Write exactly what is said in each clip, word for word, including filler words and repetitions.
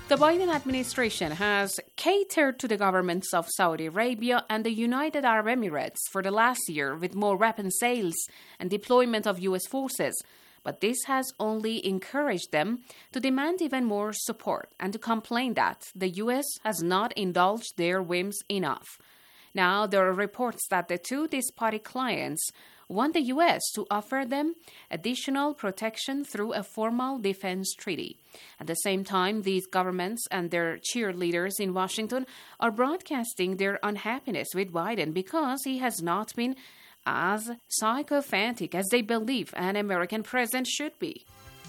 The Biden administration has catered to the governments of Saudi Arabia and the United Arab Emirates for the last year with more weapon sales and deployment of U S forces, but this has only encouraged them to demand even more support and to complain that the U S has not indulged their whims enough. Now, there are reports that the two despotic clients want the U S to offer them additional protection through a formal defense treaty. At the same time, these governments and their cheerleaders in Washington are broadcasting their unhappiness with Biden because he has not been as sycophantic as they believe an American president should be.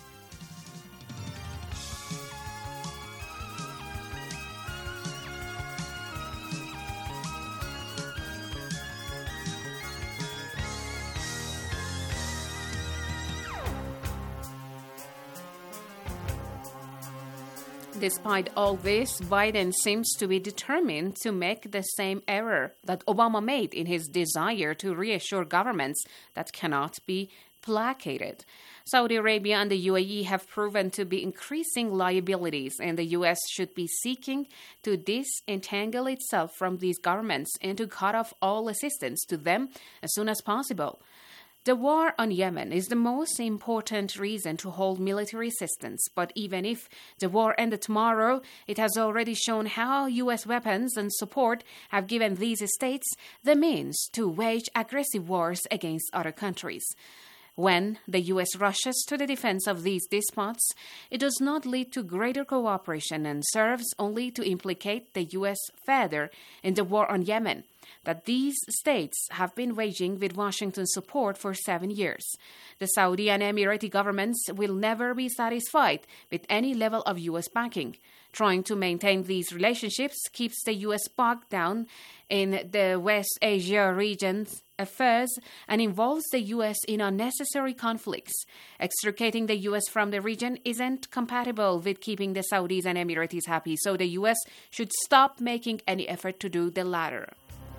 Despite all this, Biden seems to be determined to make the same error that Obama made in his desire to reassure governments that cannot be placated. Saudi Arabia and the U A E have proven to be increasing liabilities, and the U S should be seeking to disentangle itself from these governments and to cut off all assistance to them as soon as possible. The war on Yemen is the most important reason to hold military assistance, but even if the war ended tomorrow, it has already shown how U S weapons and support have given these states the means to wage aggressive wars against other countries. When the U S rushes to the defense of these despots, it does not lead to greater cooperation and serves only to implicate the U S further in the war on Yemen that these states have been waging with Washington's support for seven years. The Saudi and Emirati governments will never be satisfied with any level of U S backing. Trying to maintain these relationships keeps the U S bogged down in the West Asia region's affairs and involves the U S in unnecessary conflicts. Extricating the U S from the region isn't compatible with keeping the Saudis and Emiratis happy, so the U S should stop making any effort to do the latter.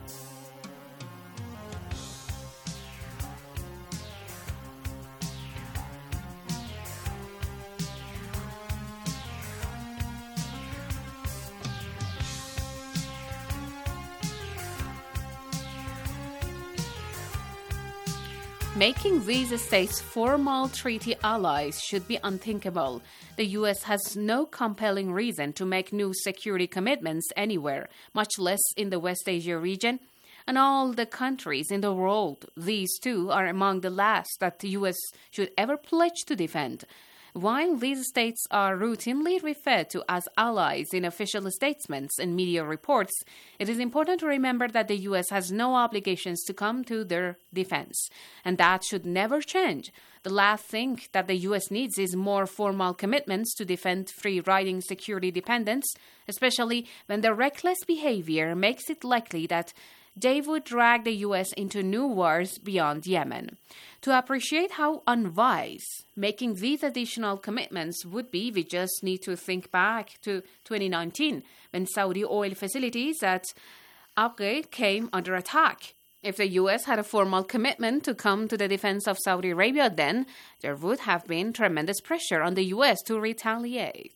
Making these states formal treaty allies should be unthinkable. The U S has no compelling reason to make new security commitments anywhere, much less in the West Asia region. And all the countries in the world, these two are among the last that the U S should ever pledge to defend. While these states are routinely referred to as allies in official statements and media reports, it is important to remember that the U S has no obligations to come to their defense, and that should never change. The last thing that the U S needs is more formal commitments to defend free-riding security dependence, especially when their reckless behavior makes it likely that they would drag the U S into new wars beyond Yemen. To appreciate how unwise making these additional commitments would be, we just need to think back to twenty nineteen, when Saudi oil facilities at Abqaiq came under attack. If the U S had a formal commitment to come to the defense of Saudi Arabia, then there would have been tremendous pressure on the U S to retaliate.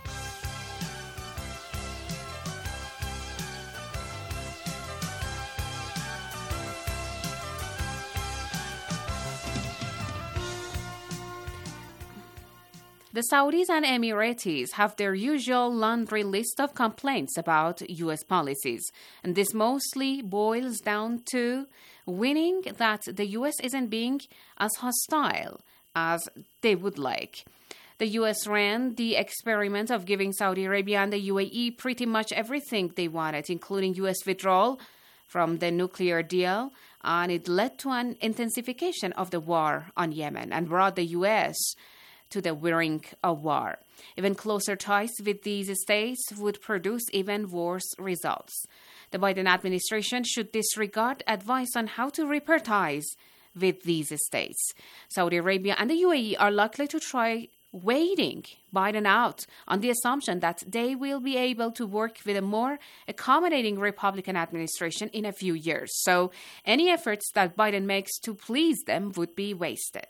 The Saudis and Emiratis have their usual laundry list of complaints about U S policies, and this mostly boils down to winning that the U S isn't being as hostile as they would like. The U S ran the experiment of giving Saudi Arabia and the U A E pretty much everything they wanted, including U S withdrawal from the nuclear deal, and it led to an intensification of the war on Yemen and brought the U S to the brink of war. Even closer ties with these states would produce even worse results. The Biden administration should disregard advice on how to repair ties with these states. Saudi Arabia and the U A E are likely to try waiting Biden out on the assumption that they will be able to work with a more accommodating Republican administration in a few years. So any efforts that Biden makes to please them would be wasted.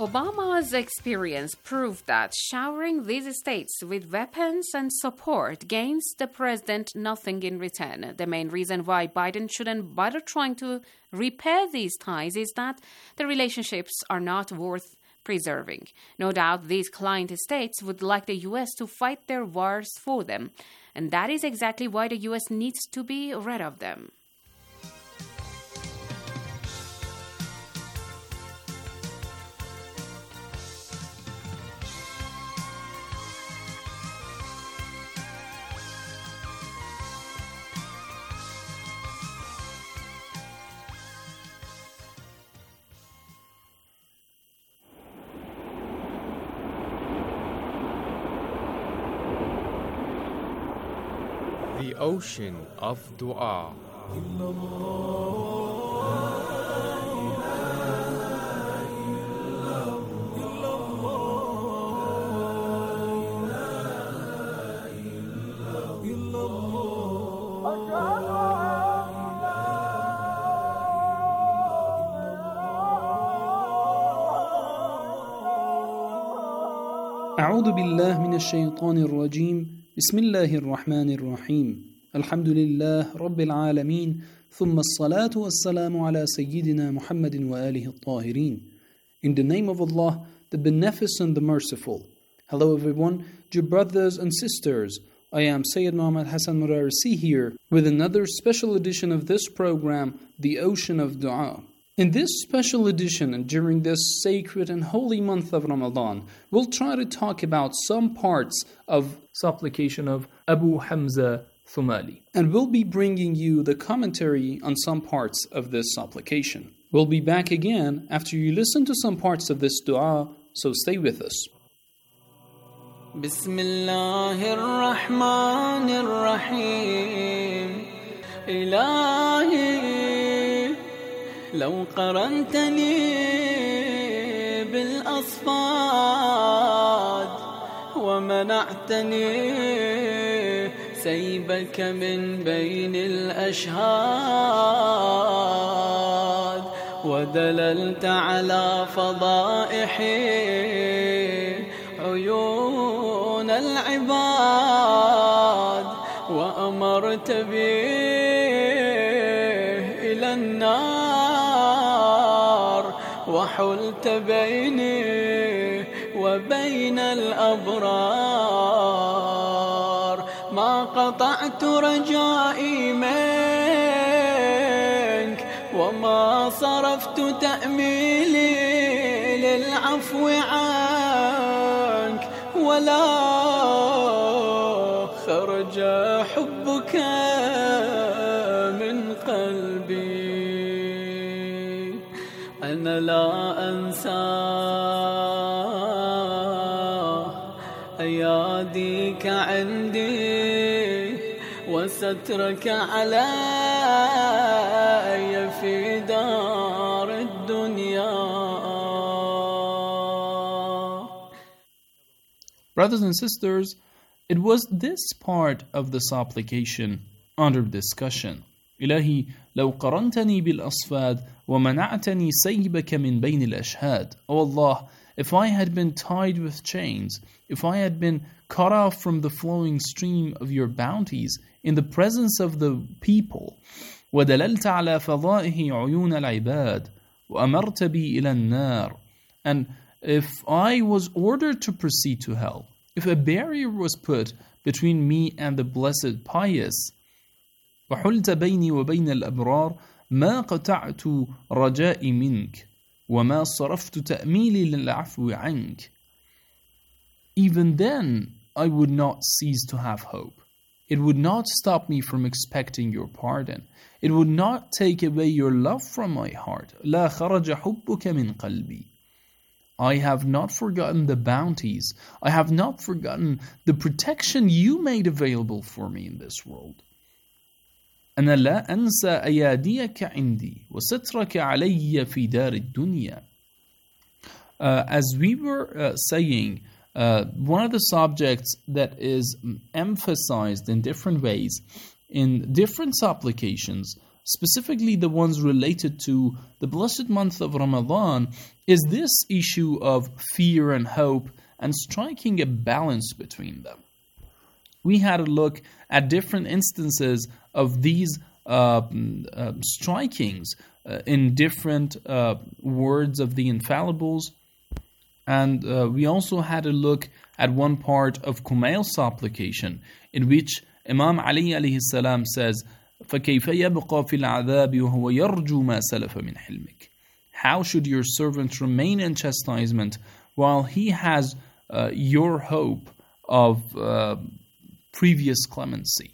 Obama's experience proved that showering these states with weapons and support gains the president nothing in return. The main reason why Biden shouldn't bother trying to repair these ties is that the relationships are not worth preserving. No doubt these client states would like the U S to fight their wars for them, and that is exactly why the U S needs to be rid of them. The ocean of dua. أعوذ بالله من الشيطان الرجيم بسم الله الرحمن الرحيم الحمد لله رب العالمين ثم الصلاة والسلام على سيدنا محمد وآله الطاهرين. In the name of Allah, the Beneficent, the Merciful. Hello everyone, dear brothers and sisters. I am Sayyid Muhammad Hassan Murarisi here with another special edition of this program, The Ocean of Dua. In this special edition and during this sacred and holy month of Ramadan, we'll try to talk about some parts of supplication of Abu Hamza Thumali. And we'll be bringing you the commentary on some parts of this supplication. We'll be back again after you listen to some parts of this dua, so stay with us. Bismillahir Rahmanir Rahim. Ilahi لو قرنتني بالأصفاد ومنعتني سيبك من بين الأشهاد ودللت على فضائحي عيون العباد وأمرت بي إلى النار وحلت بيني وبين الأبرار ما قطعت رجائي منك وما صرفت تأميلي للعفو عنك ولا خرج حبك من قلبي أنا لا أنسى أياديك عندي وسترك علي في دار الدنيا. Brothers and sisters, it was this part of the supplication under discussion. إلهي لو قرنتني بالأصفاد ومنعتني سيبك من بين الأشهاد. Oh Allah, if I had been tied with chains, if I had been cut off from the flowing stream of your bounties in the presence of the people, ودللت على فضائه عيون العباد وأمرت بي إلى النار, and if I was ordered to proceed to hell, if a barrier was put between me and the blessed pious, وحلت بيني وبين الأبرار ما قطعت رجائي منك وما صرفت تأميلي للعفو عنك. Even then, I would not cease to have hope. It would not stop me from expecting your pardon. It would not take away your love from my heart. لا خرج حبك من قلبي. I have not forgotten the bounties. I have not forgotten the protection you made available for me in this world. أنا لا أنسى أياديك عندي وسترك علي في دار الدنيا. Uh, as we were uh, saying, uh, one of the subjects that is emphasized in different ways in different supplications specifically the ones related to the blessed month of Ramadan, is this issue of fear and hope and striking a balance between them. We had a look at different instances of these uh, uh, strikings uh, in different uh, words of the infallibles. And uh, we also had a look at one part of Kumail's supplication, in which Imam Ali alayhi salam says, فَكَيْفَ يَبْقَى فِي الْعَذَابِ وَهُوَ يَرْجُو مَا سَلَفَ مِنْ حِلْمِكَ. How should your servant remain in chastisement while he has uh, your hope of uh, previous clemency?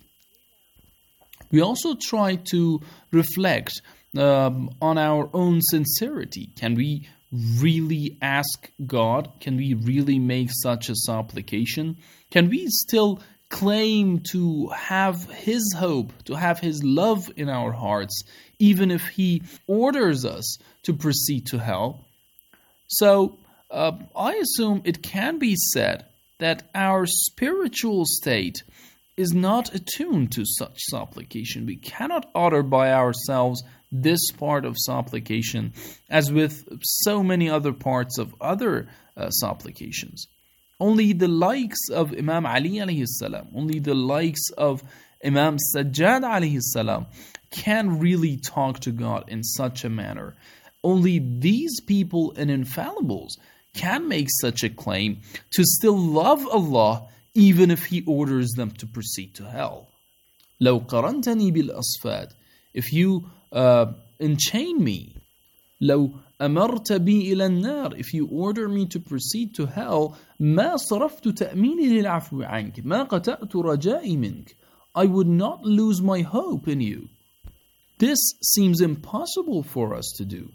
We also try to reflect um, on our own sincerity. Can we really ask God? Can we really make such a supplication? Can we still claim to have His hope, to have His love in our hearts, even if He orders us to proceed to hell? So, uh, I assume it can be said that our spiritual state is not attuned to such supplication. We cannot utter by ourselves this part of supplication, as with so many other parts of other uh, supplications. Only the likes of Imam Ali alayhi salam, only the likes of Imam Sajjad alayhi salam can really talk to God in such a manner. Only these people and infallibles can make such a claim to still love Allah even if He orders them to proceed to hell. لو قرنتني بالأصفاد, if you uh, enchain me, لو أمرت بي إلى النار, if you order me to proceed to hell, ما صرفت تأميني للعفو عنك, ما قطعت رجائي منك, I would not lose my hope in you. This seems impossible for us to do.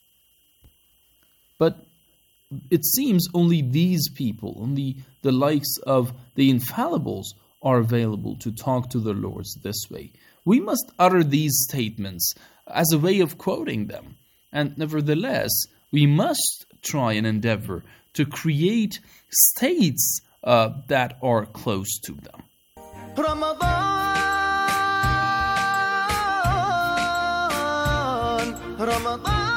But it seems only these people, only the likes of the infallibles, are available to talk to their lords this way. We must utter these statements as a way of quoting them. And nevertheless, we must try and endeavor to create states uh, that are close to them. Ramadan, Ramadan.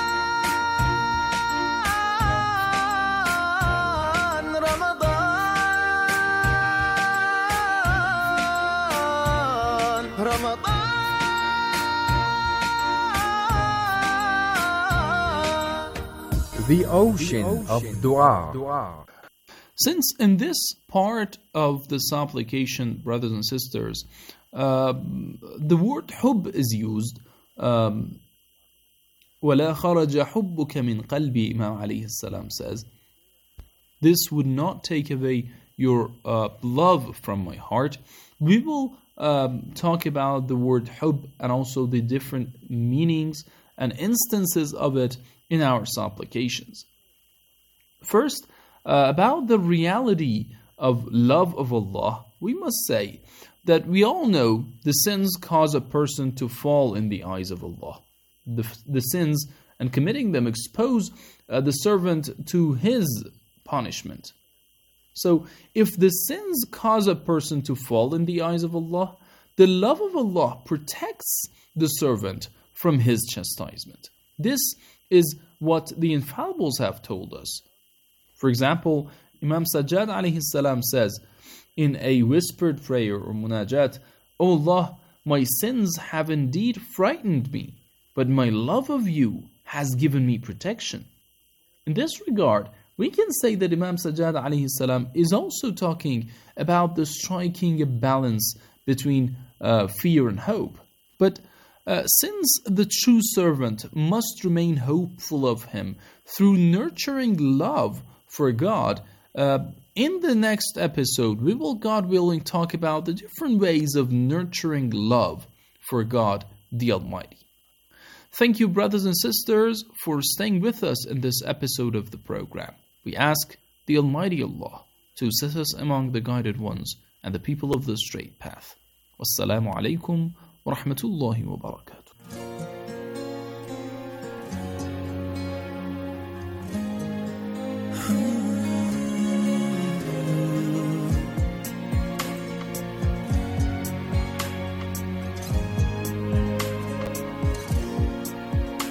The ocean of dua. Since in this part of the supplication, brothers and sisters, uh, the word hub is used, um, وَلَا خَرَجَ حُبُّكَ مِنْ قَلْبِي, Imam alayhi salam says, this would not take away your uh, love from my heart. We will um, talk about the word hub and also the different meanings and instances of it in our supplications. First, uh, about the reality of love of Allah, we must say that we all know the sins cause a person to fall in the eyes of Allah. The, the sins and committing them expose uh, the servant to His punishment. So, if the sins cause a person to fall in the eyes of Allah, the love of Allah protects the servant from His chastisement. This is what the infallibles have told us. For example, Imam Sajjad alayhi salam says in a whispered prayer or munajat, O Allah, my sins have indeed frightened me, but my love of you has given me protection. In this regard, we can say that Imam Sajjad alayhi salam is also talking about the striking a balance between uh, fear and hope. But Uh, since the true servant must remain hopeful of Him through nurturing love for God, uh, in the next episode we will, God willing, talk about the different ways of nurturing love for God the Almighty. Thank you, brothers and sisters, for staying with us in this episode of the program. We ask the Almighty Allah to set us among the guided ones and the people of the straight path. Wassalamu alaikum ورحمة الله وبركاته.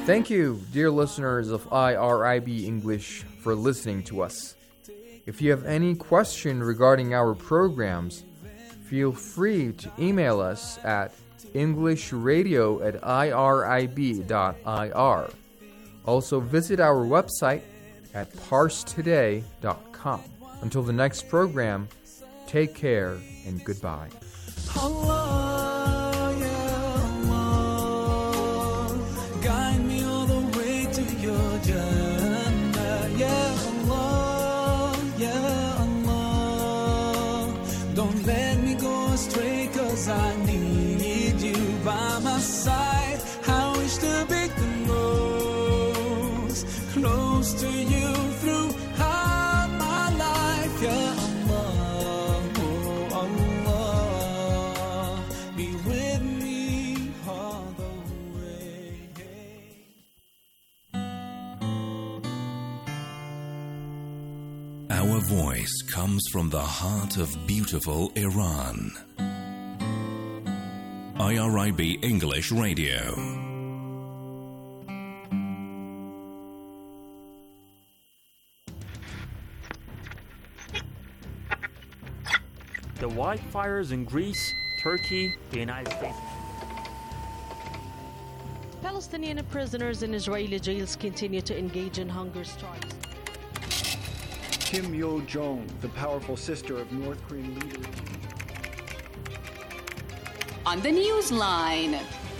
Thank you, dear listeners of I R I B English, for listening to us. If you have any question regarding our programs, feel free to email us at englishradio at irib dot I R. Also visit our website at parse today dot com. Until the next program, take care and goodbye. Allah, ya Allah, guide me all the way to your Jannah. Ya Allah, ya Allah, don't let me go astray, 'cause I need you by my side. I wish to be close, close to you throughout my life. Ya Allah, oh Allah, be with me all the way. Our voice comes from the heart of beautiful Iran. I R I B English Radio. The wildfires in Greece, Turkey, the United States. Palestinian prisoners in Israeli jails continue to engage in hunger strikes. Kim Yo-jong, the powerful sister of North Korean leader. On the Newsline.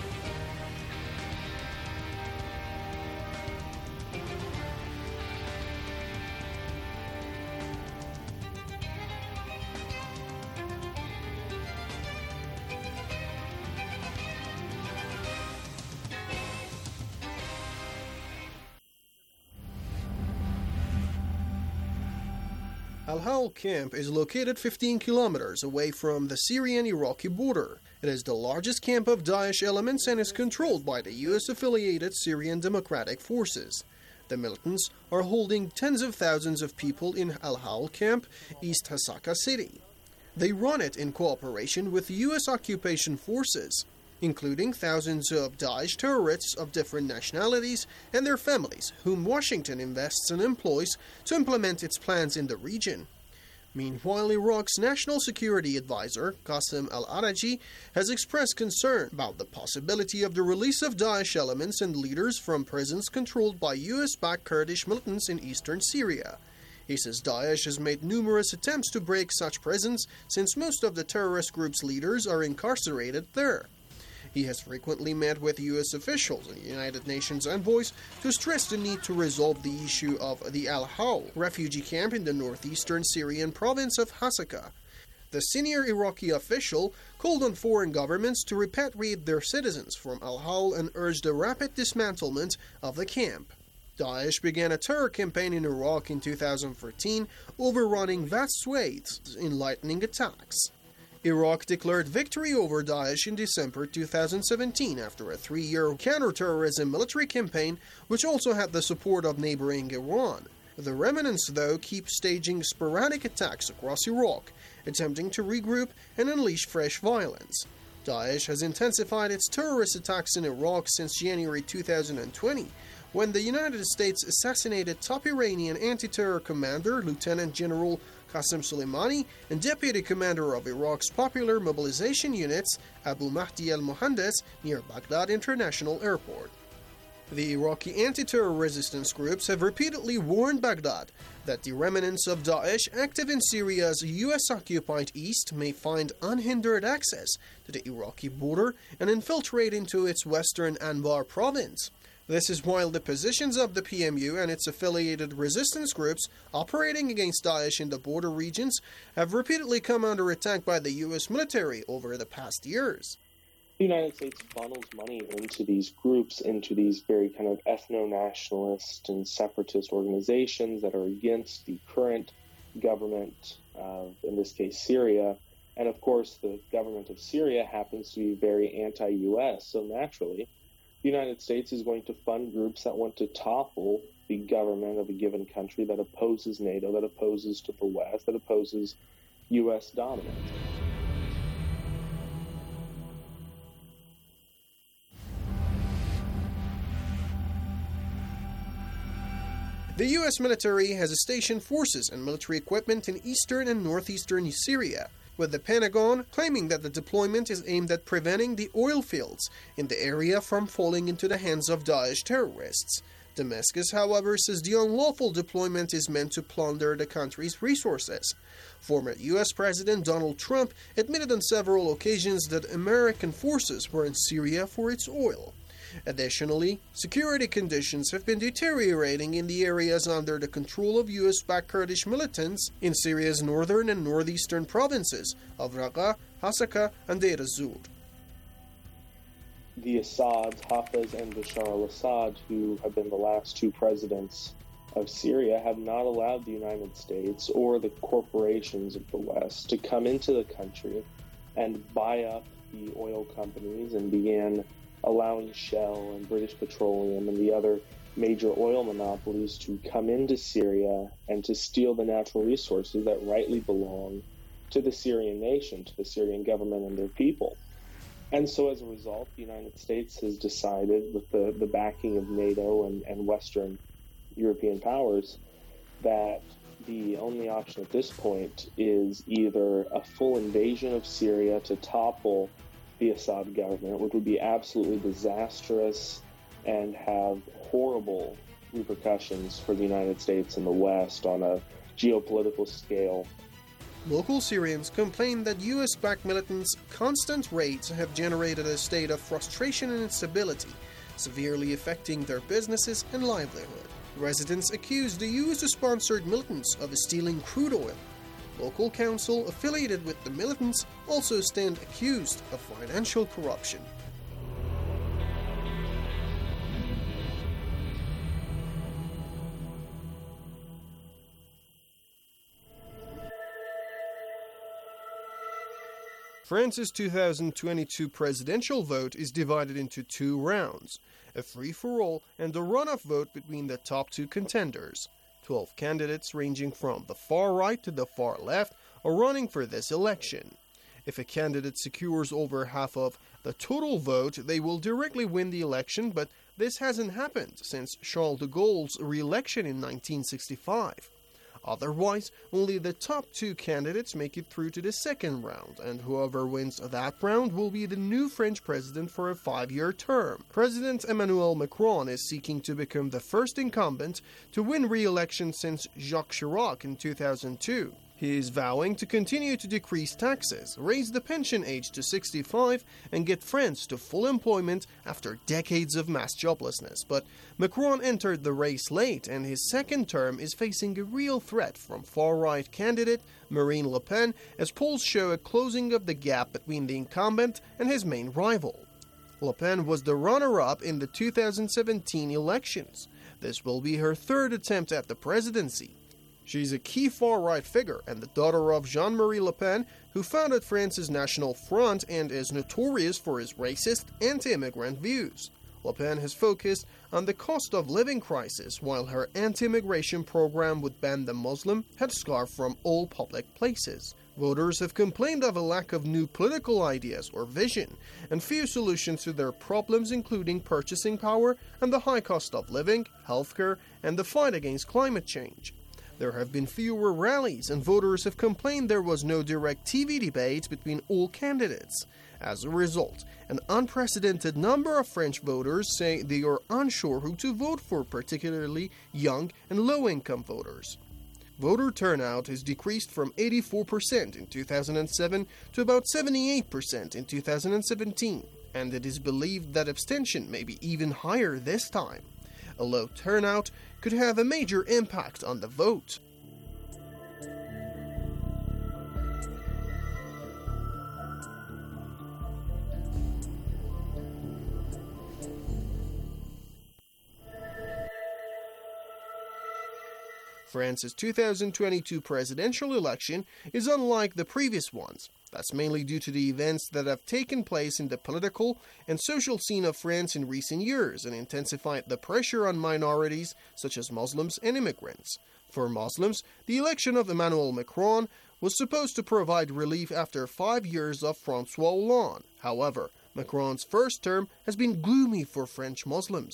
Al-Hawl camp is located fifteen kilometers away from the Syrian-Iraqi border. It is the largest camp of Daesh elements and is controlled by the U S-affiliated Syrian Democratic Forces. The militants are holding tens of thousands of people in Al-Hawl camp, East Hasaka city. They run it in cooperation with U S occupation forces, including thousands of Daesh terrorists of different nationalities and their families, whom Washington invests and employs to implement its plans in the region. Meanwhile, Iraq's National Security Advisor, Qasem al-Araji, has expressed concern about the possibility of the release of Daesh elements and leaders from prisons controlled by U S-backed Kurdish militants in eastern Syria. He says Daesh has made numerous attempts to break such prisons since most of the terrorist group's leaders are incarcerated there. He has frequently met with U S officials and United Nations envoys to stress the need to resolve the issue of the Al-Hawl refugee camp in the northeastern Syrian province of Hasaka. The senior Iraqi official called on foreign governments to repatriate their citizens from Al-Hawl and urged a rapid dismantlement of the camp. Daesh began a terror campaign in Iraq in two thousand fourteen, overrunning vast swathes in lightning attacks. Iraq declared victory over Daesh in December two thousand seventeen after a three-year counterterrorism military campaign, which also had the support of neighboring Iran. The remnants, though, keep staging sporadic attacks across Iraq, attempting to regroup and unleash fresh violence. Daesh has intensified its terrorist attacks in Iraq since January two thousand twenty, when the United States assassinated top Iranian anti-terror commander Lieutenant General Qasem Soleimani and Deputy Commander of Iraq's Popular Mobilization Units, Abu Mahdi al-Mohandes, near Baghdad International Airport. The Iraqi anti-terror resistance groups have repeatedly warned Baghdad that the remnants of Daesh active in Syria's U S-occupied east may find unhindered access to the Iraqi border and infiltrate into its western Anbar province. This is while the positions of the P M U and its affiliated resistance groups operating against Daesh in the border regions have repeatedly come under attack by the U S military over the past years. The United States funnels money into these groups, into these very kind of ethno-nationalist and separatist organizations that are against the current government of, in this case, Syria. And of course, the government of Syria happens to be very anti-U S, so naturally, the United States is going to fund groups that want to topple the government of a given country that opposes NATO, that opposes to the West, that opposes U S dominance. The U S military has stationed forces and military equipment in eastern and northeastern Syria, with the Pentagon claiming that the deployment is aimed at preventing the oil fields in the area from falling into the hands of Daesh terrorists. Damascus, however, says the unlawful deployment is meant to plunder the country's resources. Former U S President Donald Trump admitted on several occasions that American forces were in Syria for its oil. Additionally, security conditions have been deteriorating in the areas under the control of U S-backed Kurdish militants in Syria's northern and northeastern provinces of Raqqa, Hasaka, and Deir ez-Zor. The Assads, Hafez and Bashar al-Assad, who have been the last two presidents of Syria, have not allowed the United States or the corporations of the West to come into the country and buy up the oil companies, and began allowing Shell and British Petroleum and the other major oil monopolies to come into Syria and to steal the natural resources that rightly belong to the Syrian nation, to the Syrian government and their people. And so as a result, the United States has decided, with the, the backing of NATO and, and Western European powers, that the only option at this point is either a full invasion of Syria to topple the Assad government, which would be absolutely disastrous and have horrible repercussions for the United States and the West on a geopolitical scale. Local Syrians complain that U S-backed militants' constant raids have generated a state of frustration and instability, severely affecting their businesses and livelihood. Residents accuse the U S-sponsored militants of stealing crude oil. Local council affiliated with the militants also stand accused of financial corruption. France's two thousand twenty-two presidential vote is divided into two rounds, a free-for-all and a runoff vote between the top two contenders. Twelve candidates ranging from the far right to the far left are running for this election. If a candidate secures over half of the total vote, they will directly win the election, but this hasn't happened since Charles de Gaulle's re-election in nineteen sixty-five. Otherwise, only the top two candidates make it through to the second round, and whoever wins that round will be the new French president for a five-year term. President Emmanuel Macron is seeking to become the first incumbent to win re-election since Jacques Chirac in two thousand two. He is vowing to continue to decrease taxes, raise the pension age to sixty-five, and get France to full employment after decades of mass joblessness. But Macron entered the race late, and his second term is facing a real threat from far-right candidate Marine Le Pen, as polls show a closing of the gap between the incumbent and his main rival. Le Pen was the runner-up in the two thousand seventeen elections. This will be her third attempt at the presidency. She's a key far-right figure and the daughter of Jean-Marie Le Pen, who founded France's National Front and is notorious for his racist, anti-immigrant views. Le Pen has focused on the cost of living crisis, while her anti-immigration program would ban the Muslim headscarf from all public places. Voters have complained of a lack of new political ideas or vision, and few solutions to their problems, including purchasing power and the high cost of living, healthcare, and the fight against climate change. There have been fewer rallies, and voters have complained there was no direct T V debate between all candidates. As a result, an unprecedented number of French voters say they are unsure who to vote for, particularly young and low-income voters. Voter turnout has decreased from eighty-four percent in two thousand seven to about seventy-eight percent in two thousand seventeen, and it is believed that abstention may be even higher this time. A low turnout could have a major impact on the vote. France's two thousand twenty-two presidential election is unlike the previous ones. That's mainly due to the events that have taken place in the political and social scene of France in recent years and intensified the pressure on minorities such as Muslims and immigrants. For Muslims, the election of Emmanuel Macron was supposed to provide relief after five years of François Hollande. However, Macron's first term has been gloomy for French Muslims.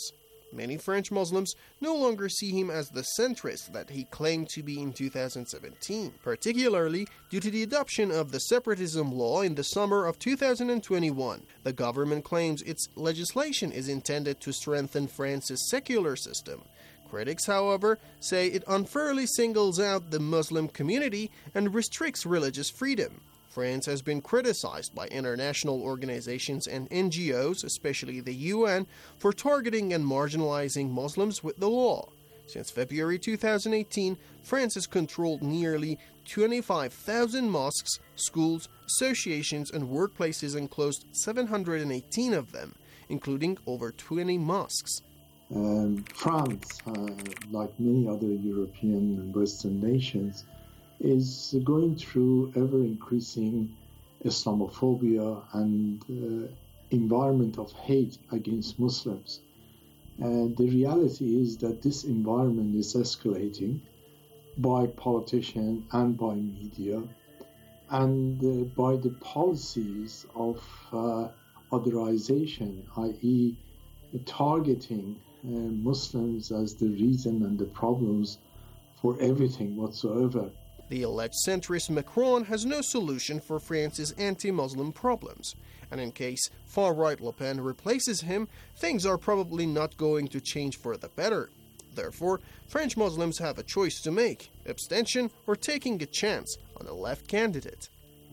Many French Muslims no longer see him as the centrist that he claimed to be in two thousand seventeen, particularly due to the adoption of the separatism law in the summer of two thousand twenty-one. The government claims its legislation is intended to strengthen France's secular system. Critics, however, say it unfairly singles out the Muslim community and restricts religious freedom. France has been criticized by international organizations and N G Os, especially the U N, for targeting and marginalizing Muslims with the law. Since February two thousand eighteen, France has controlled nearly twenty-five thousand mosques, schools, associations, and workplaces and closed seven hundred eighteen of them, including over twenty mosques. Um, France, uh, like many other European and Western nations, is going through ever-increasing Islamophobia and uh, environment of hate against Muslims. And the reality is that this environment is escalating by politicians and by media and uh, by the policies of uh, otherization, that is targeting uh, Muslims as the reason and the problems for everything whatsoever. The alleged centrist Macron has no solution for France's anti-Muslim problems, and in case far-right Le Pen replaces him, things are probably not going to change for the better. Therefore, French Muslims have a choice to make: abstention or taking a chance on a left candidate.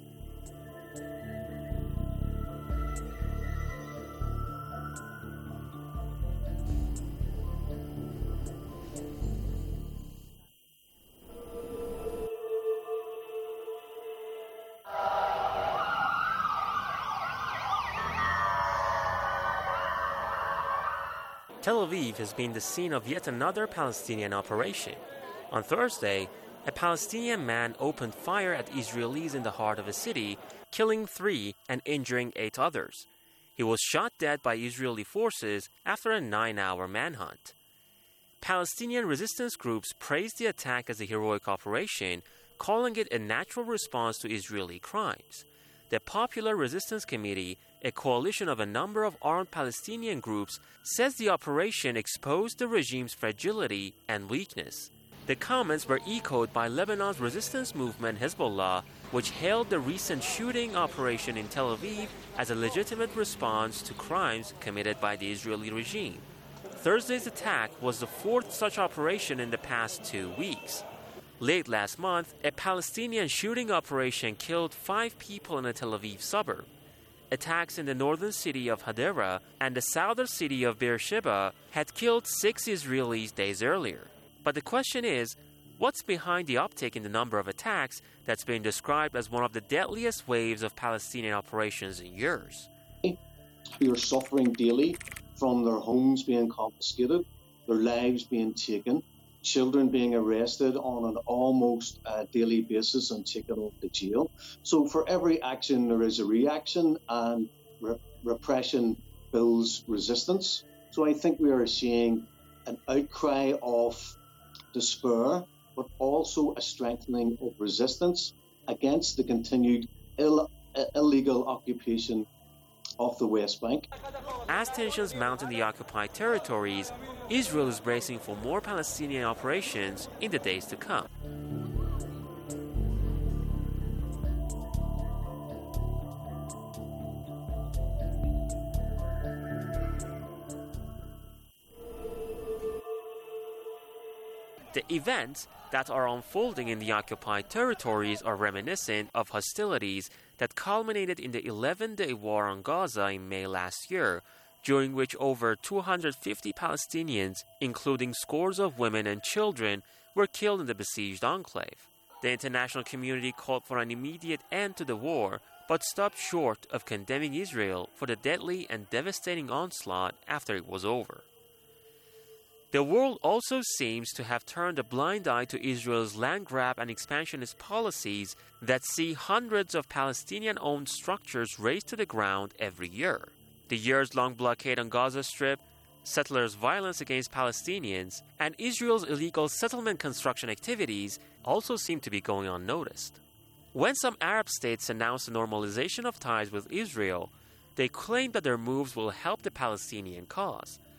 Tel Aviv has been the scene of yet another Palestinian operation. On Thursday, a Palestinian man opened fire at Israelis in the heart of the city, killing three and injuring eight others. He was shot dead by Israeli forces after a nine-hour manhunt. Palestinian resistance groups praised the attack as a heroic operation, calling it a natural response to Israeli crimes. The Popular Resistance Committee, a coalition of a number of armed Palestinian groups, says the operation exposed the regime's fragility and weakness. The comments were echoed by Lebanon's resistance movement Hezbollah, which hailed the recent shooting operation in Tel Aviv as a legitimate response to crimes committed by the Israeli regime. Thursday's attack was the fourth such operation in the past two weeks. Late last month, a Palestinian shooting operation killed five people in a Tel Aviv suburb. Attacks in the northern city of Hadera and the southern city of Beersheba had killed six Israelis days earlier. But the question is, what's behind the uptick in the number of attacks that's been described as one of the deadliest waves of Palestinian operations in years? Who are suffering daily from their homes being confiscated, their lives being taken, children being arrested on an almost uh, daily basis and taken off to jail. So for every action, there is a reaction, and re- repression builds resistance. So I think we are seeing an outcry of despair, but also a strengthening of resistance against the continued Ill- illegal occupation of the West Bank. As tensions mount in the occupied territories, Israel is bracing for more Palestinian operations in the days to come. The events that are unfolding in the occupied territories are reminiscent of hostilities that culminated in the eleven-day war on Gaza in May last year, during which over two hundred fifty Palestinians, including scores of women and children, were killed in the besieged enclave. The international community called for an immediate end to the war, but stopped short of condemning Israel for the deadly and devastating onslaught after it was over. The world also seems to have turned a blind eye to Israel's land grab and expansionist policies that see hundreds of Palestinian-owned structures razed to the ground every year. The years-long blockade on Gaza Strip, settlers' violence against Palestinians, and Israel's illegal settlement construction activities also seem to be going unnoticed. When some Arab states announced the normalization of ties with Israel, they claimed that their moves will help the Palestinian cause.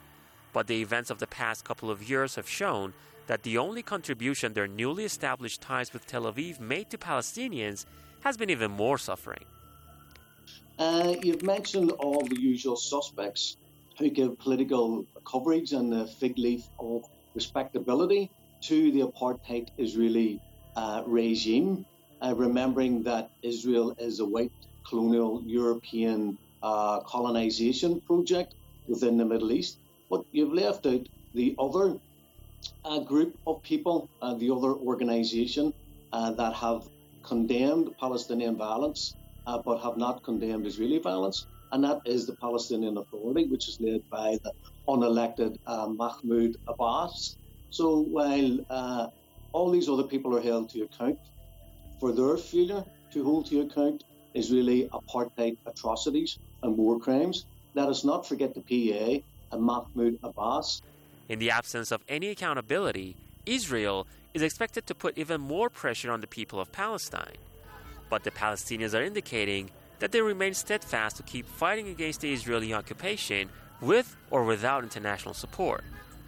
But the events of the past couple of years have shown that the only contribution their newly established ties with Tel Aviv made to Palestinians has been even more suffering. Uh, you've mentioned all the usual suspects who give political coverage and the fig leaf of respectability to the apartheid Israeli uh, regime, uh, remembering that Israel is a white colonial European uh, colonization project within the Middle East. But you've left out the other uh, group of people, uh, the other organization uh, that have condemned Palestinian violence, uh, but have not condemned Israeli violence, and that is the Palestinian Authority, which is led by the unelected uh, Mahmoud Abbas. So while uh, all these other people are held to account for their failure to hold to account Israeli apartheid atrocities and war crimes, let us not forget the P A and Mahmoud Abbas. In the absence of any accountability, Israel is expected to put even more pressure on the people of Palestine. But the Palestinians are indicating that they remain steadfast to keep fighting against the Israeli occupation with or without international support.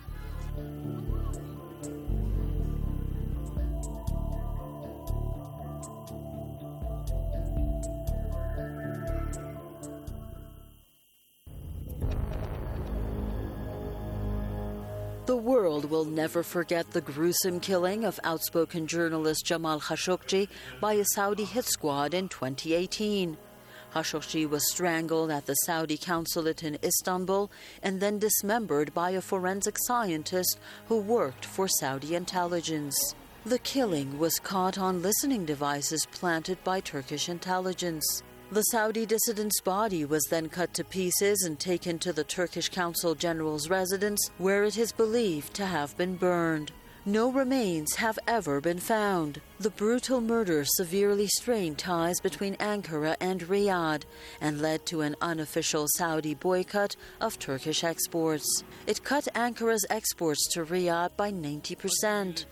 The world will never forget the gruesome killing of outspoken journalist Jamal Khashoggi by a Saudi hit squad in twenty eighteen. Khashoggi was strangled at the Saudi consulate in Istanbul and then dismembered by a forensic scientist who worked for Saudi intelligence. The killing was caught on listening devices planted by Turkish intelligence. The Saudi dissident's body was then cut to pieces and taken to the Turkish Consul General's residence, where it is believed to have been burned. No remains have ever been found. The brutal murder severely strained ties between Ankara and Riyadh and led to an unofficial Saudi boycott of Turkish exports. It cut Ankara's exports to Riyadh by ninety percent.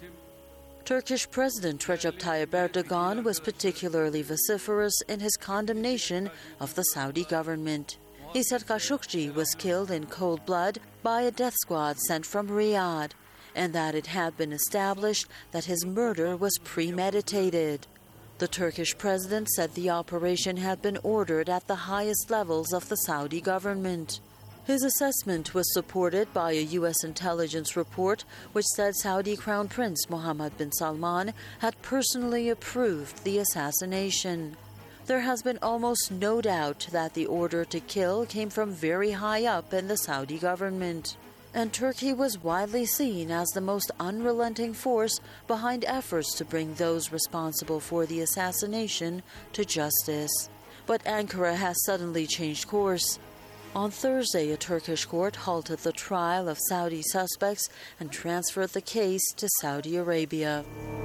Turkish President Recep Tayyip Erdogan was particularly vociferous in his condemnation of the Saudi government. He said Khashoggi was killed in cold blood by a death squad sent from Riyadh, and that it had been established that his murder was premeditated. The Turkish president said the operation had been ordered at the highest levels of the Saudi government. His assessment was supported by a U S intelligence report which said Saudi Crown Prince Mohammed bin Salman had personally approved the assassination. There has been almost no doubt that the order to kill came from very high up in the Saudi government, and Turkey was widely seen as the most unrelenting force behind efforts to bring those responsible for the assassination to justice. But Ankara has suddenly changed course. On Thursday, a Turkish court halted the trial of Saudi suspects and transferred the case to Saudi Arabia.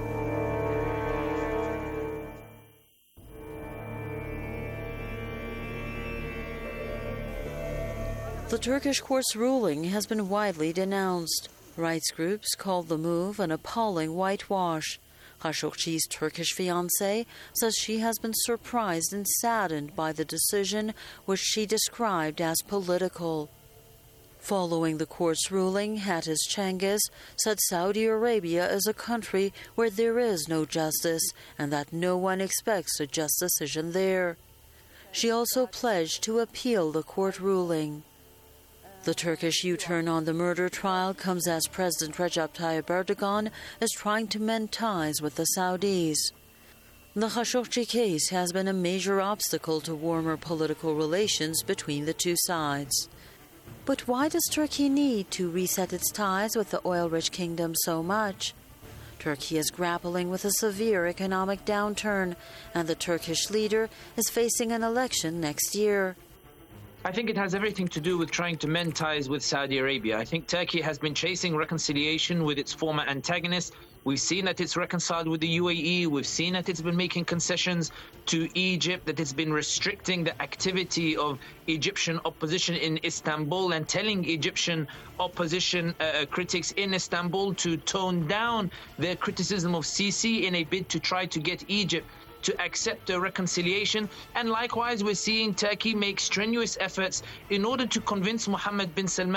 The Turkish court's ruling has been widely denounced. Rights groups called the move an appalling whitewash. Khashoggi's Turkish fiancée says she has been surprised and saddened by the decision, which she described as political. Following the court's ruling, Hatice Cengiz said Saudi Arabia is a country where there is no justice and that no one expects a just decision there. She also pledged to appeal the court ruling. The Turkish U-turn on the murder trial comes as President Recep Tayyip Erdogan is trying to mend ties with the Saudis. The Khashoggi case has been a major obstacle to warmer political relations between the two sides. But why does Turkey need to reset its ties with the oil-rich kingdom so much? Turkey is grappling with a severe economic downturn, and the Turkish leader is facing an election next year. I think it has everything to do with trying to mend ties with Saudi Arabia. I think Turkey has been chasing reconciliation with its former antagonist. We've seen that it's reconciled with the U A E. We've seen that it's been making concessions to Egypt, that it's been restricting the activity of Egyptian opposition in Istanbul and telling Egyptian opposition uh, critics in Istanbul to tone down their criticism of Sisi in a bid to try to get Egypt to accept a reconciliation. And likewise, we're seeing Turkey make strenuous efforts in order to convince Mohammed bin Salman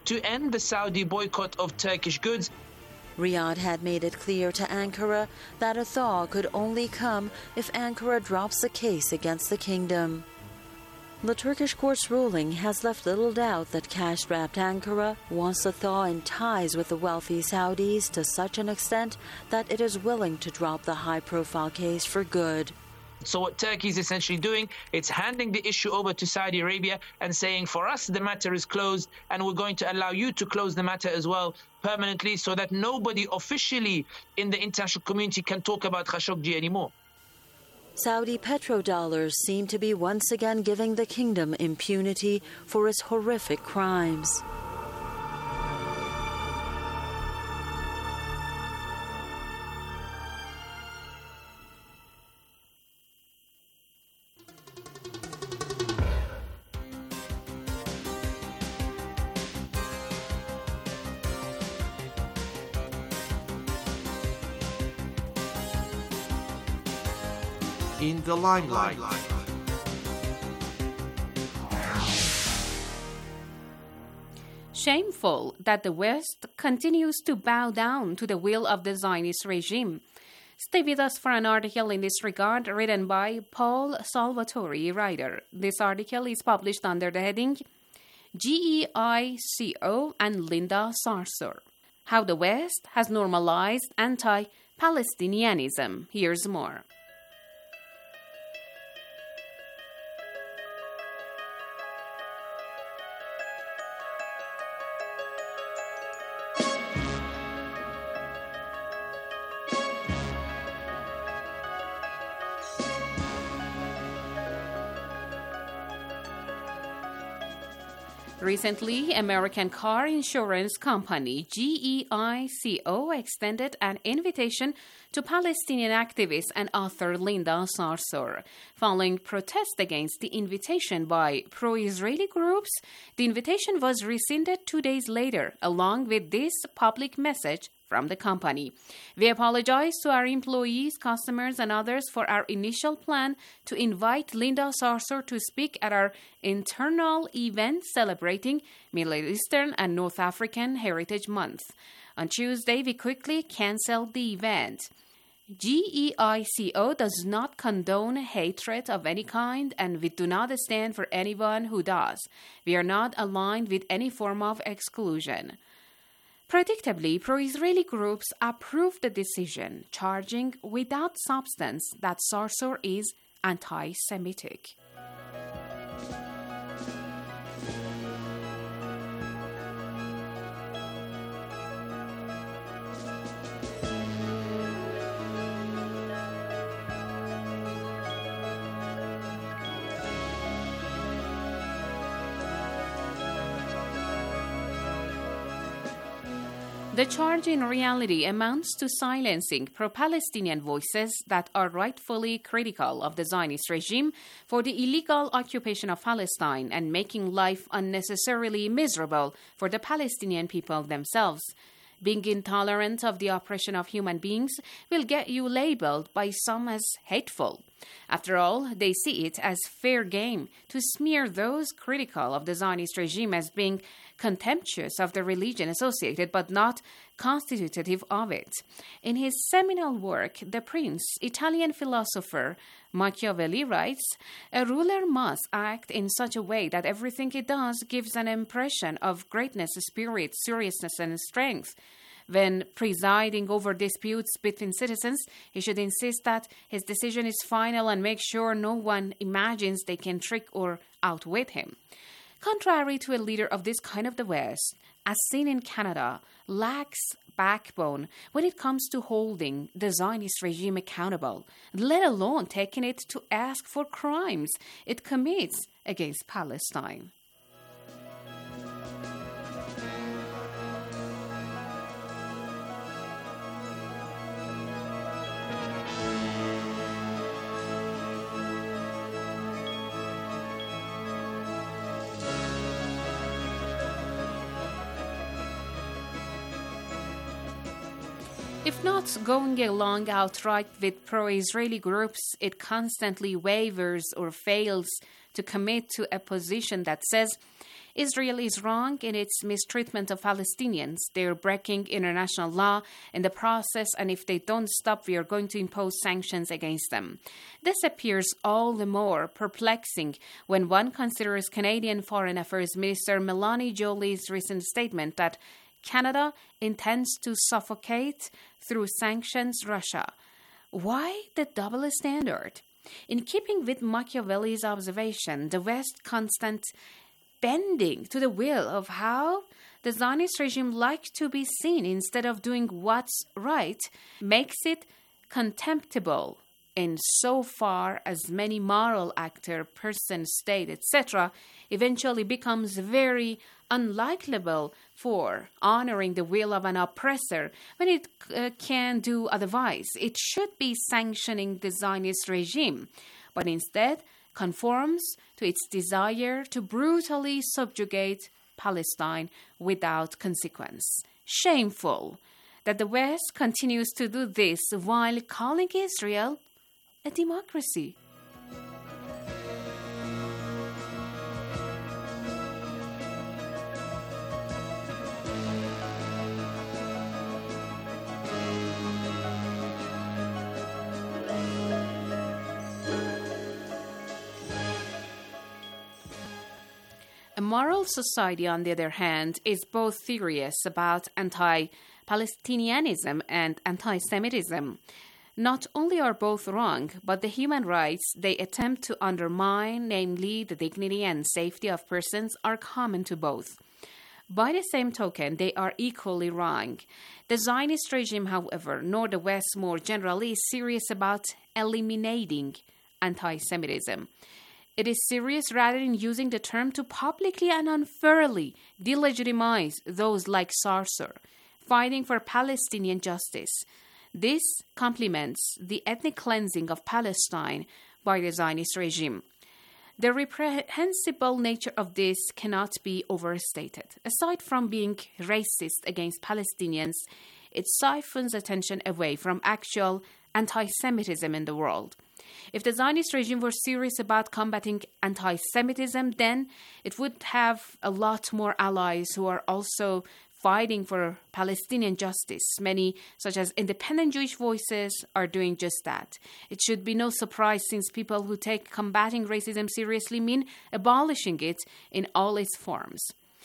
to end the Saudi boycott of Turkish goods. Riyadh had made it clear to Ankara that a thaw could only come if Ankara drops the case against the kingdom. The Turkish court's ruling has left little doubt that cash-strapped Ankara wants to thaw in ties with the wealthy Saudis to such an extent that it is willing to drop the high-profile case for good. So what Turkey is essentially doing, it's handing the issue over to Saudi Arabia and saying, for us, the matter is closed, and we're going to allow you to close the matter as well permanently so that nobody officially in the international community can talk about Khashoggi anymore. Saudi petrodollars seem to be once again giving the kingdom impunity for its horrific crimes. In the limelight. Shameful that the West continues to bow down to the will of the Zionist regime. Stay with us for an article in this regard written by Paul Salvatori, writer. This article is published under the heading G E I C O and Linda Sarsour. How the West has normalized anti-Palestinianism. Here's more. Recently, American car insurance company G E I C O extended an invitation to Palestinian activist and author Linda Sarsour. Following protests against the invitation by pro-Israeli groups, the invitation was rescinded two days later, along with this public message from the company. We apologize to our employees, customers, and others for our initial plan to invite Linda Sarsour to speak at our internal event celebrating Middle Eastern and North African Heritage Month. On Tuesday, we quickly canceled the event. G E I C O does not condone hatred of any kind, and we do not stand for anyone who does. We are not aligned with any form of exclusion. Predictably, pro-Israeli groups approved the decision, charging without substance that Sarsour is anti-Semitic. The charge in reality amounts to silencing pro-Palestinian voices that are rightfully critical of the Zionist regime for the illegal occupation of Palestine and making life unnecessarily miserable for the Palestinian people themselves. Being intolerant of the oppression of human beings will get you labeled by some as hateful. After all, they see it as fair game to smear those critical of the Zionist regime as being contemptuous of the religion associated but not constitutive of it. In his seminal work, The Prince, Italian philosopher Machiavelli writes, "A ruler must act in such a way that everything he does gives an impression of greatness, spirit, seriousness, and strength. When presiding over disputes between citizens, he should insist that his decision is final and make sure no one imagines they can trick or outwit him." Contrary to a leader of this kind of the West, as seen in Canada, lacks backbone when it comes to holding the Zionist regime accountable, let alone taking it to ask for crimes it commits against Palestine. If not going along outright with pro-Israeli groups, it constantly wavers or fails to commit to a position that says Israel is wrong in its mistreatment of Palestinians. They're breaking international law in the process, and if they don't stop, we are going to impose sanctions against them. This appears all the more perplexing when one considers Canadian Foreign Affairs Minister Melanie Joly's recent statement that Canada intends to suffocate through sanctions Russia. Why the double standard? In keeping with Machiavelli's observation, the West constant bending to the will of how the Zionist regime likes to be seen instead of doing what's right makes it contemptible in so far as many moral actor, person, state, et cetera eventually becomes very unlikable for honoring the will of an oppressor when it uh, can do otherwise. It should be sanctioning the Zionist regime, but instead conforms to its desire to brutally subjugate Palestine without consequence. Shameful that the West continues to do this while calling Israel a democracy. A moral society, on the other hand, is both serious about anti-Palestinianism and anti-Semitism. Not only are both wrong, but the human rights they attempt to undermine, namely the dignity and safety of persons, are common to both. By the same token, they are equally wrong. The Zionist regime, however, nor the West more generally, is serious about eliminating anti-Semitism. It is serious rather in using the term to publicly and unfairly delegitimize those like Sarsour, fighting for Palestinian justice. This complements the ethnic cleansing of Palestine by the Zionist regime. The reprehensible nature of this cannot be overstated. Aside from being racist against Palestinians, it siphons attention away from actual anti-Semitism in the world. If the Zionist regime were serious about combating anti-Semitism, then it would have a lot more allies who are also fighting for Palestinian justice. Many, such as independent Jewish voices, are doing just that. It should be no surprise since people who take combating racism seriously mean abolishing it in all its forms.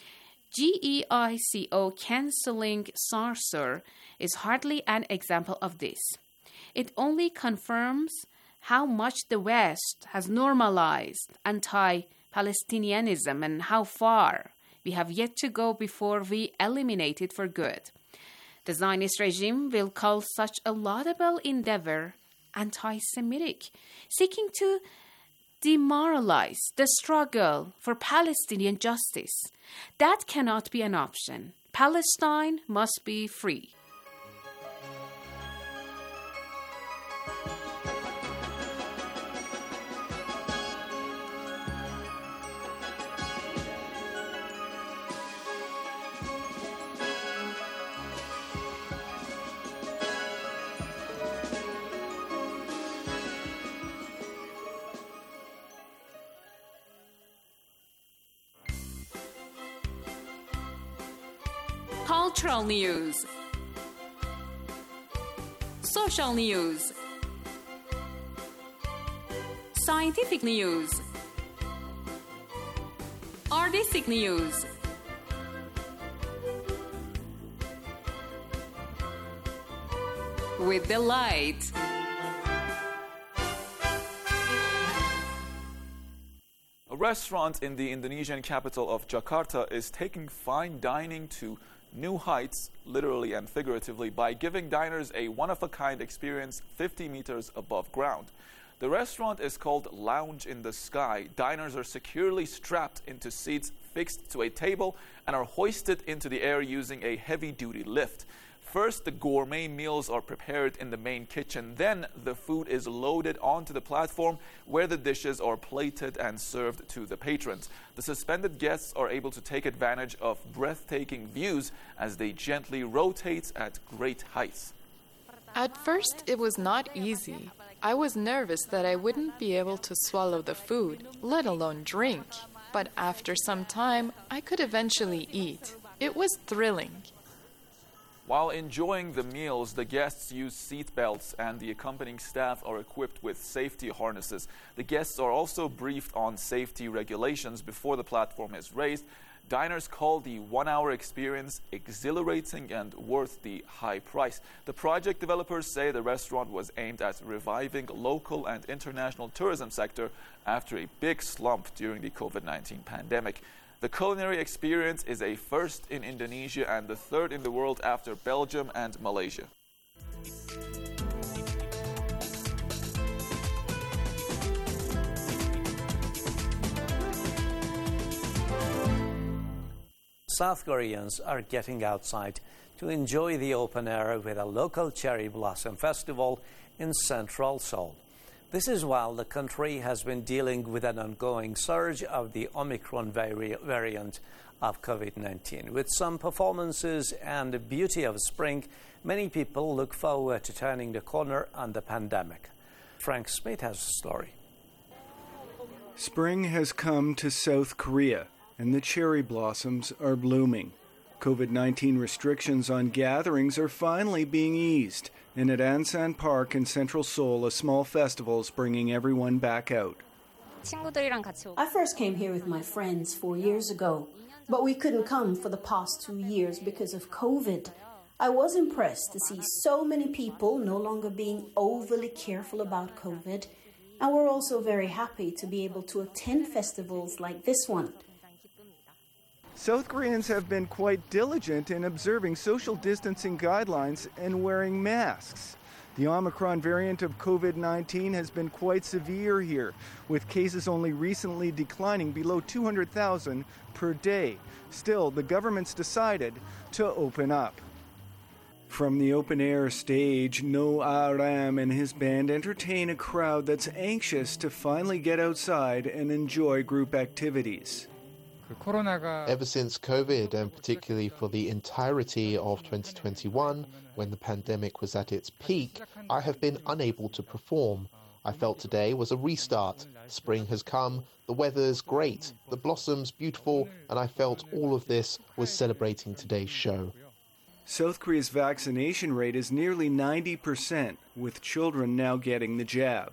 G E I C O cancelling Sarsour is hardly an example of this. It only confirms how much the West has normalized anti-Palestinianism and how far we have yet to go before we eliminate it for good. The Zionist regime will call such a laudable endeavor anti-Semitic, seeking to demoralize the struggle for Palestinian justice. That cannot be an option. Palestine must be free. Cultural news, social news, scientific news, artistic news, with delight. A restaurant in the Indonesian capital of Jakarta is taking fine dining to new heights, literally and figuratively, by giving diners a one-of-a-kind experience fifty meters above ground. The restaurant is called Lounge in the Sky. Diners are securely strapped into seats fixed to a table and are hoisted into the air using a heavy-duty lift. First, the gourmet meals are prepared in the main kitchen. Then, the food is loaded onto the platform where the dishes are plated and served to the patrons. The suspended guests are able to take advantage of breathtaking views as they gently rotate at great heights. At first, it was not easy. I was nervous that I wouldn't be able to swallow the food, let alone drink. but after some time, I could eventually eat. It was thrilling. While enjoying the meals, the guests use seat belts and the accompanying staff are equipped with safety harnesses. The guests are also briefed on safety regulations before the platform is raised. Diners call the one-hour experience exhilarating and worth the high price. The project developers say the restaurant was aimed at reviving local and international tourism sector after a big slump during the COVID nineteen pandemic. The culinary experience is a first in Indonesia and the third in the world after Belgium and Malaysia. South Koreans are getting outside to enjoy the open air with a local cherry blossom festival in central Seoul. This is while the country has been dealing with an ongoing surge of the Omicron vari- variant of COVID nineteen. With some performances and the beauty of spring, many people look forward to turning the corner on the pandemic. Frank Smith has a story. Spring has come to South Korea, and the cherry blossoms are blooming. COVID nineteen restrictions on gatherings are finally being eased, and at Ansan Park in central Seoul, a small festival is bringing everyone back out. I first came here with my friends four years ago, but we couldn't come for the past two years because of COVID. I was impressed to see so many people no longer being overly careful about COVID, and we're also very happy to be able to attend festivals like this one. South Koreans have been quite diligent in observing social distancing guidelines and wearing masks. The Omicron variant of COVID nineteen has been quite severe here, with cases only recently declining below two hundred thousand per day. Still, the government's decided to open up. From the open-air stage, No Aram and his band entertain a crowd that's anxious to finally get outside and enjoy group activities. Ever since COVID, and particularly for the entirety of twenty twenty-one, when the pandemic was at its peak, I have been unable to perform. I felt today was a restart. Spring has come, the weather's great, the blossoms beautiful, and I felt all of this was celebrating today's show. South Korea's vaccination rate is nearly ninety percent, with children now getting the jab.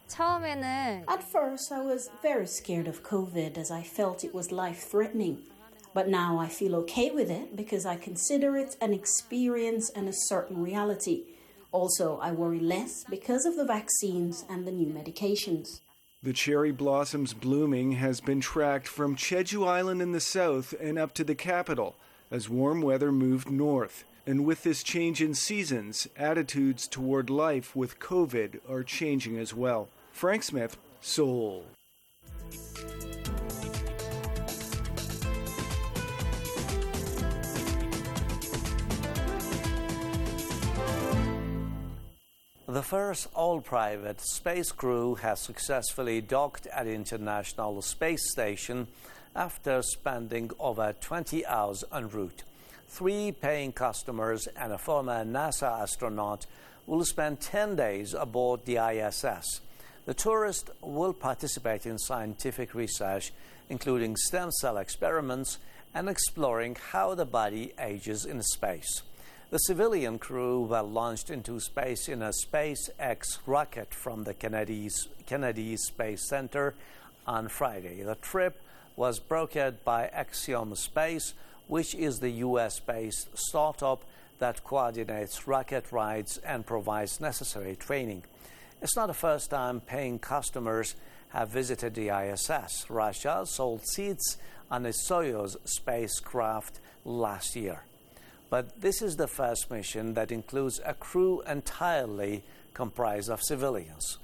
At first, I was very scared of COVID as I felt it was life-threatening. But now I feel okay with it because I consider it an experience and a certain reality. Also, I worry less because of the vaccines and the new medications. The cherry blossoms blooming has been tracked from Jeju Island in the south and up to the capital as warm weather moved north. And with this change in seasons, attitudes toward life with COVID are changing as well. Frank Smith, Seoul. The first all-private space crew has successfully docked at the International Space Station after spending over twenty hours en route. Three paying customers and a former NASA astronaut will spend ten days aboard the I S S. The tourists will participate in scientific research, including stem cell experiments and exploring how the body ages in space. The civilian crew were launched into space in a SpaceX rocket from the Kennedy's, Kennedy Space Center on Friday. The trip was brokered by Axiom Space, which is the U S-based startup that coordinates rocket rides and provides necessary training. It's not the first time paying customers have visited the I S S. Russia sold seats on a Soyuz spacecraft last year. But this is the first mission that includes a crew entirely comprised of civilians.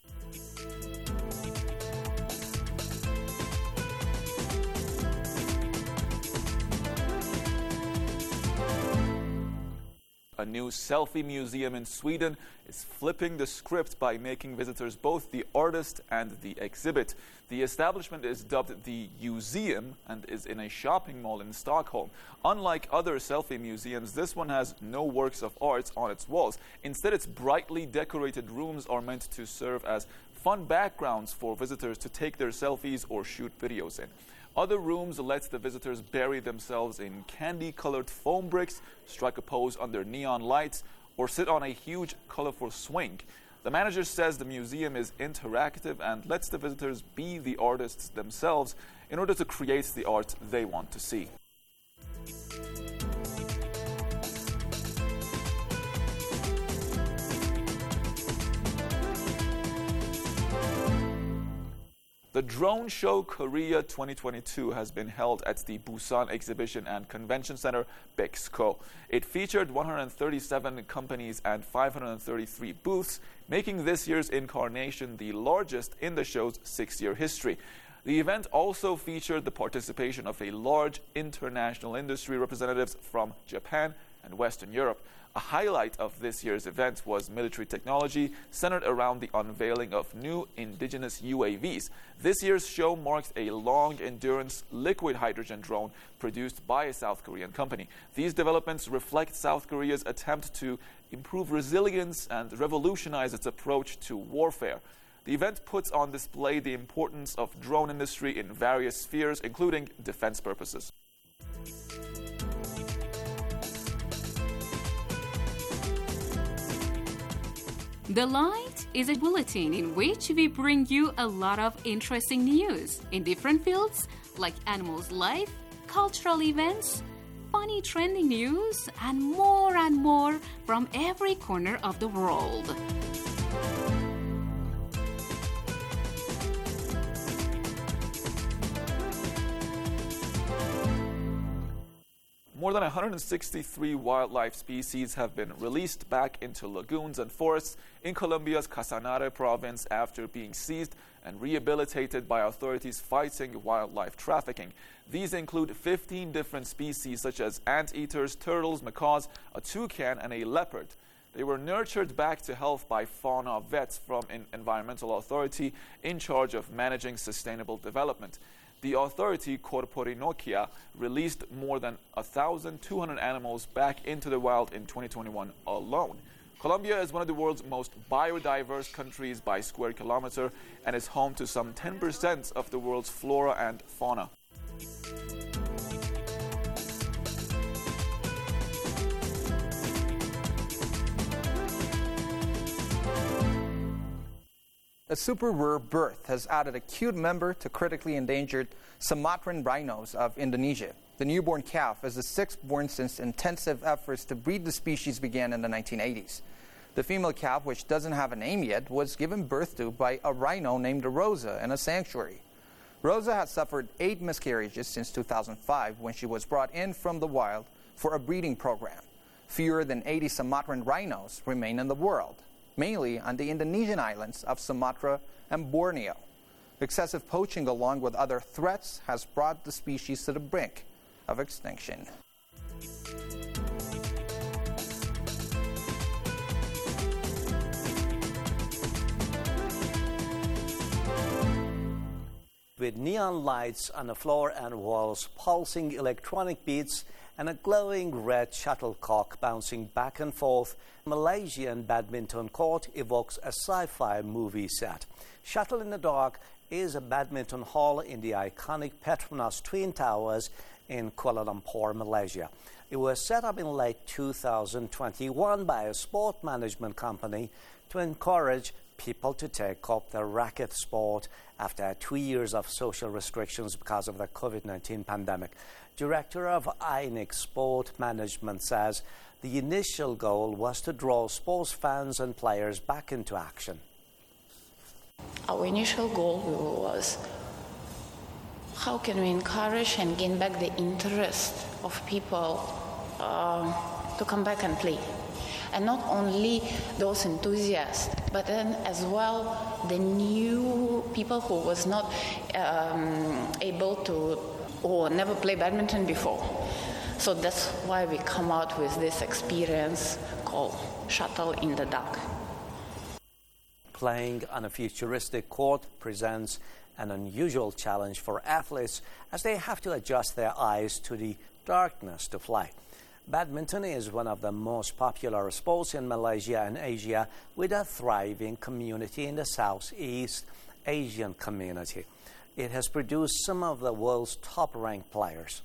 A new selfie museum in Sweden is flipping the script by making visitors both the artist and the exhibit. The establishment is dubbed the Museum and is in a shopping mall in Stockholm. Unlike other selfie museums, this one has no works of art on its walls. Instead, its brightly decorated rooms are meant to serve as fun backgrounds for visitors to take their selfies or shoot videos in. Other rooms let the visitors bury themselves in candy-colored foam bricks, strike a pose under neon lights, or sit on a huge, colorful swing. The manager says the museum is interactive and lets the visitors be the artists themselves in order to create the art they want to see. The Drone Show Korea twenty twenty-two has been held at the Busan Exhibition and Convention Center, BEXCO. It featured one hundred thirty-seven companies and five hundred thirty-three booths, making this year's incarnation the largest in the show's six-year history. The event also featured the participation of a large international industry representatives from Japan and Western Europe. A highlight of this year's event was military technology centered around the unveiling of new indigenous U A Vs. This year's show marked a long-endurance liquid hydrogen drone produced by a South Korean company. These developments reflect South Korea's attempt to improve resilience and revolutionize its approach to warfare. The event puts on display the importance of drone industry in various spheres, including defense purposes. The Light is a bulletin in which we bring you a lot of interesting news in different fields like animals' life, cultural events, funny trending news, and more and more from every corner of the world. More than one hundred sixty-three wildlife species have been released back into lagoons and forests in Colombia's Casanare province after being seized and rehabilitated by authorities fighting wildlife trafficking. These include fifteen different species such as anteaters, turtles, macaws, a toucan, and a leopard. They were nurtured back to health by fauna vets from an environmental authority in charge of managing sustainable development. The authority, Corporinokia, released more than one thousand two hundred animals back into the wild in twenty twenty-one alone. Colombia is one of the world's most biodiverse countries by square kilometer and is home to some ten percent of the world's flora and fauna. A super rare birth has added a cute member to critically endangered Sumatran rhinos of Indonesia. The newborn calf is the sixth born since intensive efforts to breed the species began in the nineteen eighties. The female calf, which doesn't have a name yet, was given birth to by a rhino named Rosa in a sanctuary. Rosa has suffered eight miscarriages since two thousand five when she was brought in from the wild for a breeding program. Fewer than eighty Sumatran rhinos remain in the world, mainly on the Indonesian islands of Sumatra and Borneo. Excessive poaching, along with other threats, has brought the species to the brink of extinction. With neon lights on the floor and walls, pulsing electronic beats, and a glowing red shuttlecock bouncing back and forth, Malaysian badminton court evokes a sci-fi movie set. Shuttle in the Dark is a badminton hall in the iconic Petronas Twin Towers in Kuala Lumpur, Malaysia. It was set up in late two thousand twenty-one by a sport management company to encourage people to take up the racket sport after two years of social restrictions because of the COVID nineteen pandemic. Director of I N I C Sport Management says the initial goal was to draw sports fans and players back into action. Our initial goal was how can we encourage and gain back the interest of people uh, to come back and play. And not only those enthusiasts, but then as well the new people who was not um, able to or never play badminton before. So that's why we come out with this experience called Shuttle in the Dark. Playing on a futuristic court presents an unusual challenge for athletes as they have to adjust their eyes to the darkness to play. Badminton is one of the most popular sports in Malaysia and Asia, with a thriving community in the Southeast Asian community. It has produced some of the world's top-ranked players.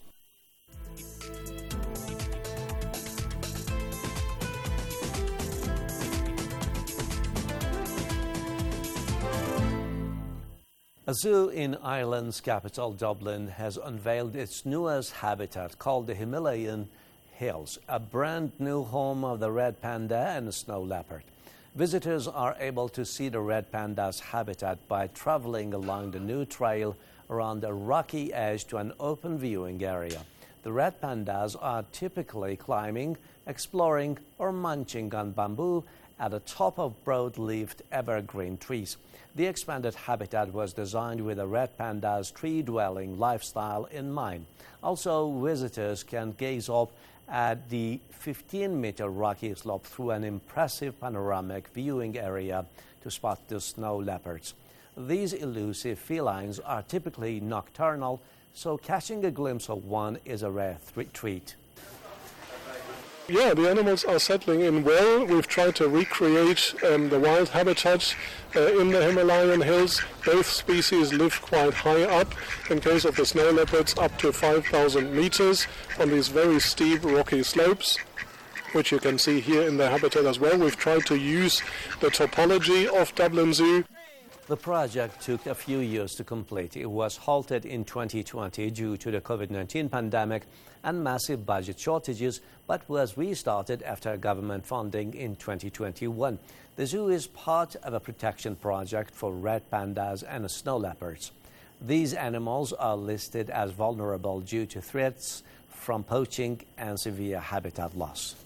A zoo in Ireland's capital, Dublin, has unveiled its newest habitat called the Himalayan Hills, a brand new home of the red panda and the snow leopard. Visitors are able to see the red panda's habitat by traveling along the new trail around the rocky edge to an open viewing area. The red pandas are typically climbing, exploring, or munching on bamboo at the top of broad-leaved evergreen trees. The expanded habitat was designed with the red panda's tree-dwelling lifestyle in mind. Also, visitors can gaze up at the fifteen-meter rocky slope through an impressive panoramic viewing area to spot the snow leopards. These elusive felines are typically nocturnal, so catching a glimpse of one is a rare th- treat. Yeah, the animals are settling in well. We've tried to recreate um, the wild habitat uh, in the Himalayan hills. Both species live quite high up. In case of the snow leopards, up to five thousand meters on these very steep rocky slopes, which you can see here in the habitat as well. We've tried to use the topology of Dublin Zoo. The project took a few years to complete. It was halted in twenty twenty due to the COVID nineteen pandemic and massive budget shortages, but was restarted after government funding in twenty twenty-one. The zoo is part of a protection project for red pandas and snow leopards. These animals are listed as vulnerable due to threats from poaching and severe habitat loss.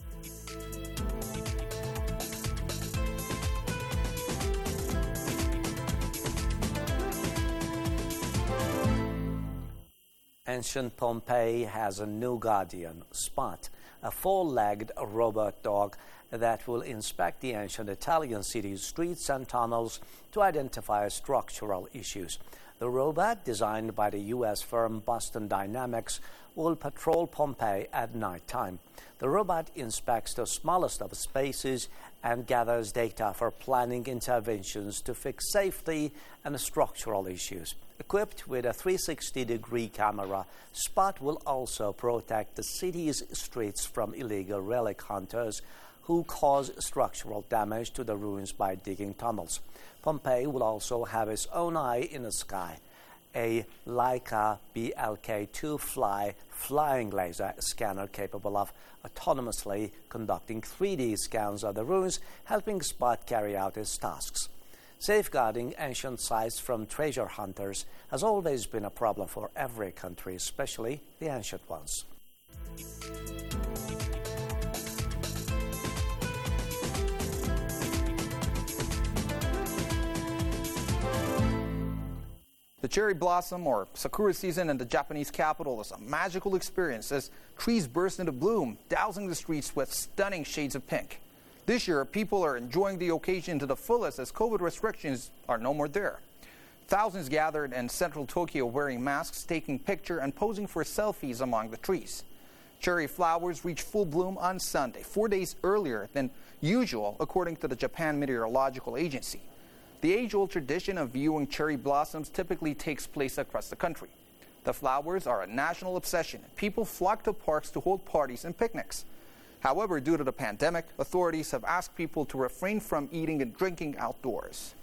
Ancient Pompeii has a new guardian, Spot, a four-legged robot dog that will inspect the ancient Italian city's streets and tunnels to identify structural issues. The robot, designed by the U S firm Boston Dynamics, will patrol Pompeii at night time. The robot inspects the smallest of spaces and gathers data for planning interventions to fix safety and structural issues. Equipped with a three hundred sixty degree camera, Spot will also protect the city's streets from illegal relic hunters who cause structural damage to the ruins by digging tunnels. Pompeii will also have its own eye in the sky, a Leica B L K two Fly flying laser scanner capable of autonomously conducting three D scans of the ruins, helping Spot carry out its tasks. Safeguarding ancient sites from treasure hunters has always been a problem for every country, especially the ancient ones. The cherry blossom, or sakura season in the Japanese capital, is a magical experience as trees burst into bloom, dousing the streets with stunning shades of pink. This year, people are enjoying the occasion to the fullest as COVID restrictions are no more there. Thousands gathered in central Tokyo wearing masks, taking pictures and posing for selfies among the trees. Cherry flowers reach full bloom on Sunday, four days earlier than usual, according to the Japan Meteorological Agency. The age-old tradition of viewing cherry blossoms typically takes place across the country. The flowers are a national obsession. People flock to parks to hold parties and picnics. However, due to the pandemic, authorities have asked people to refrain from eating and drinking outdoors.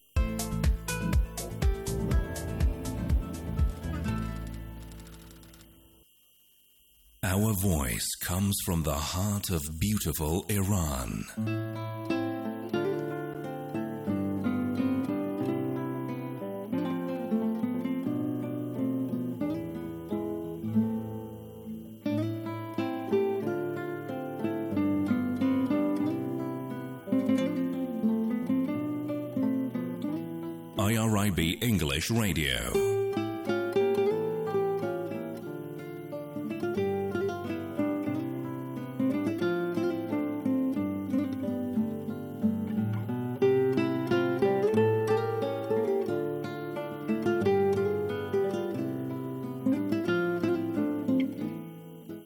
Our voice comes from the heart of beautiful Iran. I R I B English Radio.